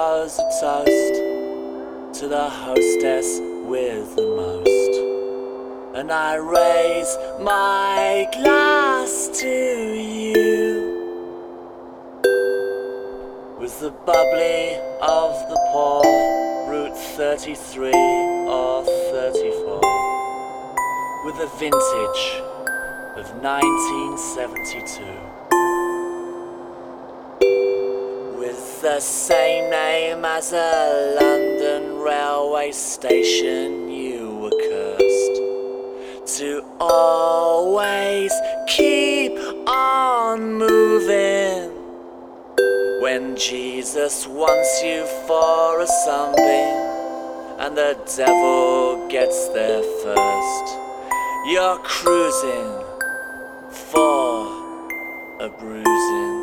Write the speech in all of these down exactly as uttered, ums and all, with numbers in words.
propose a toast to the hostess with the most, and I raise my glass to you with the bubbly of the poor, Route thirty-three or thirty-four, with the vintage of nineteen seventy-two, with the same name as a London railway station. You were cursed to always keep on moving when Jesus wants you for a sunbeam and the devil gets there first. You're cruising for a bruising.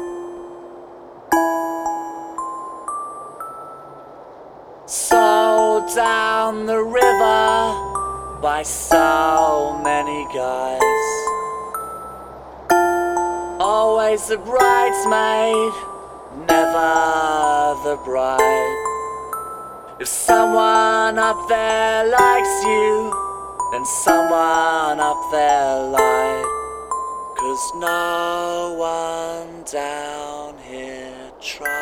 Sold down the river by so many guys, always the bridesmaid, never the bride. If someone up there likes you, then someone up there lied, 'cause no one down here tried.